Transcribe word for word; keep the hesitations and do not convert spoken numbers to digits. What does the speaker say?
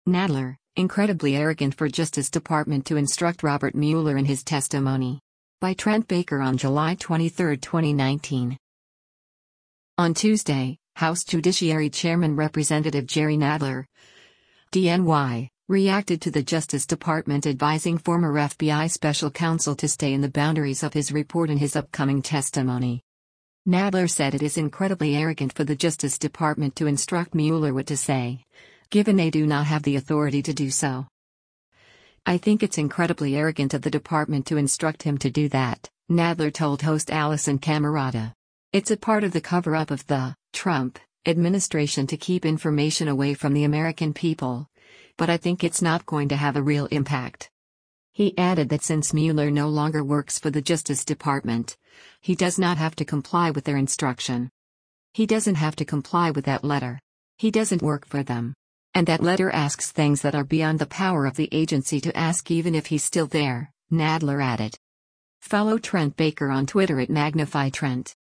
Nadler, incredibly arrogant for Justice Department to instruct Robert Mueller in his testimony. By Trent Baker on July twenty-third, twenty nineteen. On Tuesday, House Judiciary Chairman Representative Jerry Nadler, D N Y, reacted to the Justice Department advising former F B I special counsel to stay in the boundaries of his report in his upcoming testimony. Nadler said it is incredibly arrogant for the Justice Department to instruct Mueller what to say, given they do not have the authority to do so. I think it's incredibly arrogant of the department to instruct him to do that, Nadler told host Alisyn Camerota. It's a part of the cover-up of the Trump administration to keep information away from the American people, but I think it's not going to have a real impact. He added that since Mueller no longer works for the Justice Department, he does not have to comply with their instruction. He doesn't have to comply with that letter. He doesn't work for them. And that letter asks things that are beyond the power of the agency to ask even if he's still there, Nadler added. Follow Trent Baker on Twitter at MagnifyTrent.